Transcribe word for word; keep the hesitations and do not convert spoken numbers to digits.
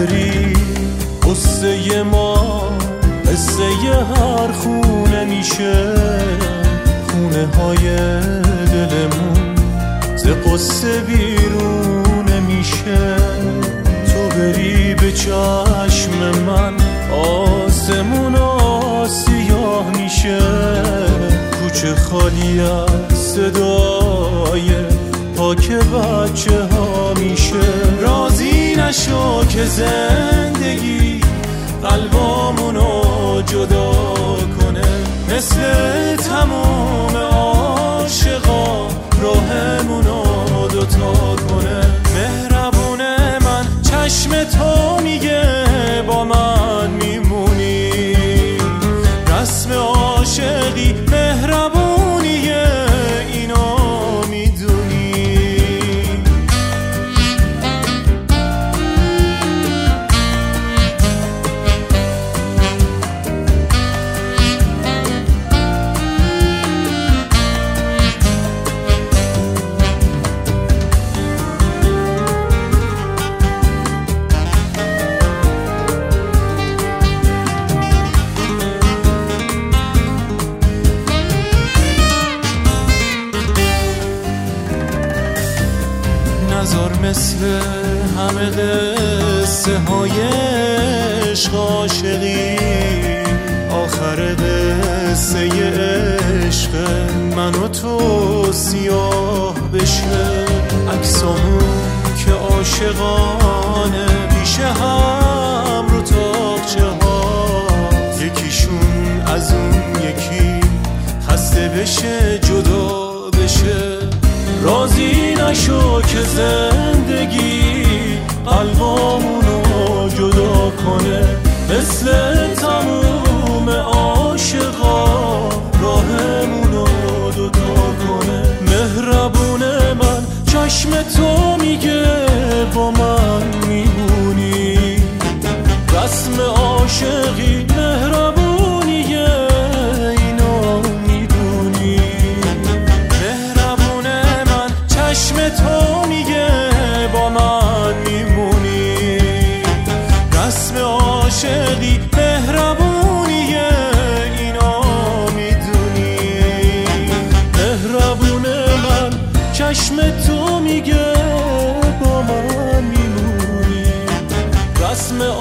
بری قصه ما قصه هر خونه میشه، خونه های دلمون ز قصه بیرون میشه. تو بری به چشم من آسمون سیاه میشه، کوچه خالی از صدای پاک بچه ها میشه. راضی نشو که زندگی قلبامونو جدا کنه، مثل تمام عاشقا راهمونو دوتا کنه. مهربونه من چشم تو میگه با من میمونی، رسم عاشقی مهربونیه اینو میدونی. نذار مثل همه قصه های عشق عاشقی آخر قصه عشق من و تو سیاه بشه. عکسامون که عاشقانه پیش هم رو تاقچه ها، یکیشون از اون یکی خسته بشه جدا بشه. راضی نشو که زندگی قلبامونو جدا کنه، مثل تموم عاشقا راهمونو دوتا کنه. مهربونه من چشم تو میگه با من میمونی، رسم عاشقی مهربونیه اینو میدونی. چشم تو میگه با من میمونی، رسم عاشقی مهربونیه اینو میدونی. مهربونه من چشم تو میگه با من میمونی، رسم